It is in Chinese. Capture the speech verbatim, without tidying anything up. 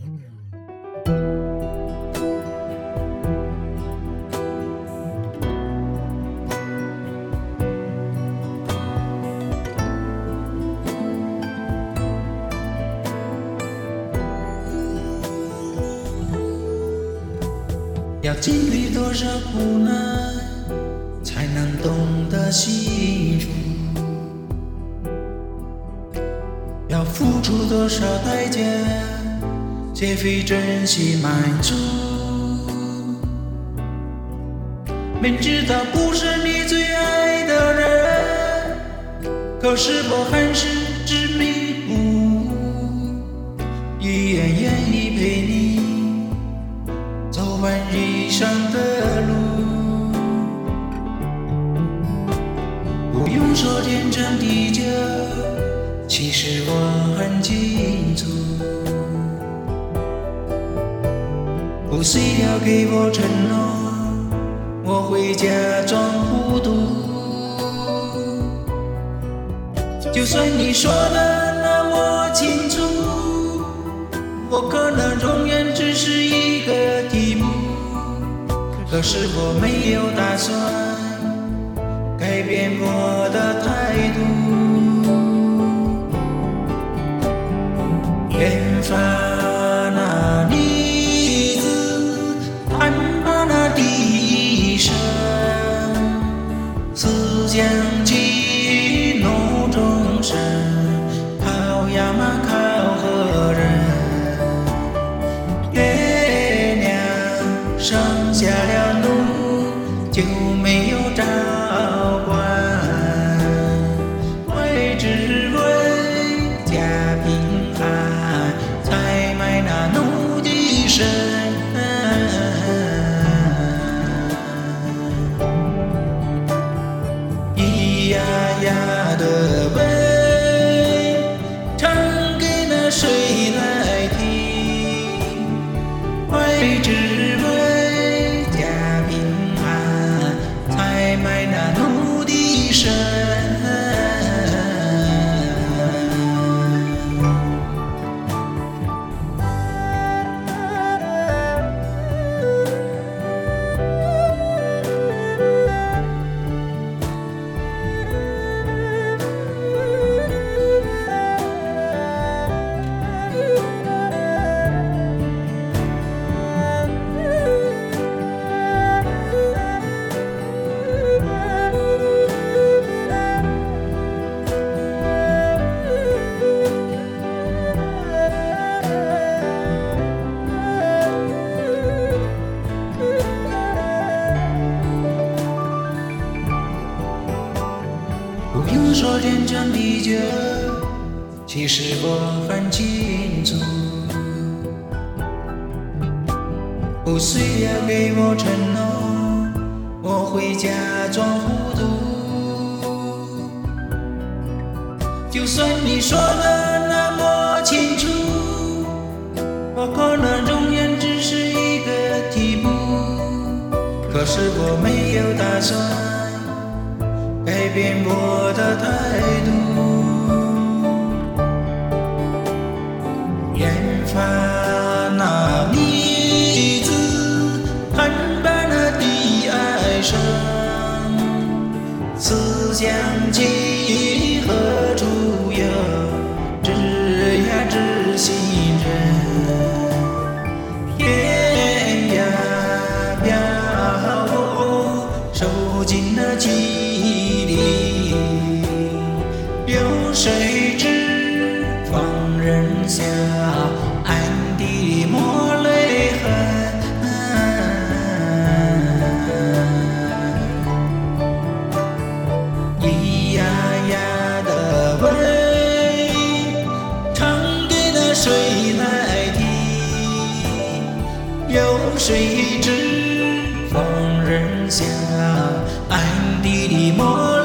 要经历多少苦难，才能懂得幸福？要付出多少代价，才会真心满足？明知道不是你最爱的人，可是我还是执迷不悟，依然愿意陪你走完人生的路。不用说天长地久，其实我很清楚，不需要给我承诺，我会假装糊涂。就算你说的那么清楚，我可能永远只是一个题目，可是我没有打算改变我的态度。远方那女子弹罢那笛声，思乡起怒中声，靠呀嘛靠何人？月亮剩下了路，就没有照管，为只为家平安，才买那奴的身。咿呀呀的问，唱给那谁来听？为只为家平安，才买那奴的身。不用说天长地久，其实我很清楚，不需要给我承诺，我会假装糊涂。就算你说的那么清楚，我可能永远只是一个题目，可是我没有打算改变我的态度。远方那女子弹罢那笛哀声，思乡情何处有？知呀知心人。天涯漂泊，受尽了凄厉，有谁知放任下暗地抹泪痕？咿呀呀的问，唱给那谁来听？有谁知放任下暗地里抹